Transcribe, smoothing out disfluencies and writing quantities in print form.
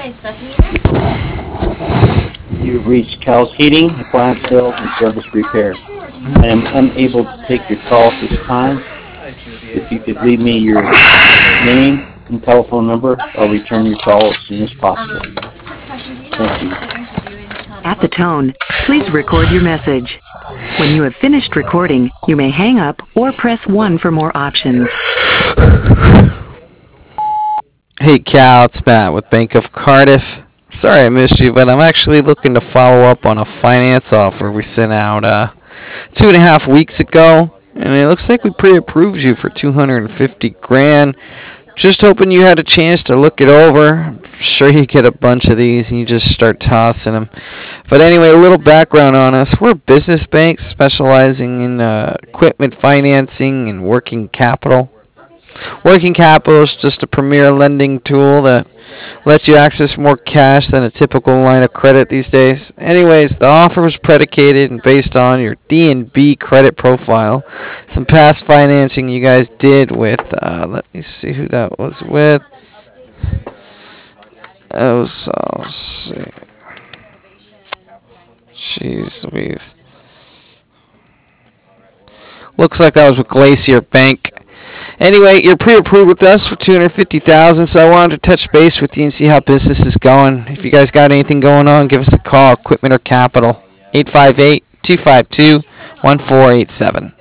You've reached Cal's Heating, Appliance Sales and Service Repair. I am unable to take your call at this time. If you could leave me your name and telephone number, I'll return your call as soon as possible. Thank you. At the tone, please record your message. When you have finished recording, you may hang up or press 1 for more options. Hey Cal, it's Matt with Bank of Cardiff. Sorry I missed you, but I'm actually looking to follow up on a finance offer we sent out 2.5 weeks ago, and it looks like we pre-approved you for 250 grand. Just hoping you had a chance to look it over. I'm sure you get a bunch of these and you just start tossing them. But anyway, a little background on us. We're a business bank specializing in equipment financing and working capital. Working capital is just a premier lending tool that lets you access more cash than a typical line of credit these days. Anyways, the offer was predicated and based on your D&B credit profile, some past financing you guys did with, let me see who that was with. Let's see. Jeez Louise. Looks like that was with Glacier Bank. Anyway, you're pre-approved with us for $250,000, so I wanted to touch base with you and see how business is going. If you guys got anything going on, give us a call, Equipment or Capital, 858-252-1487.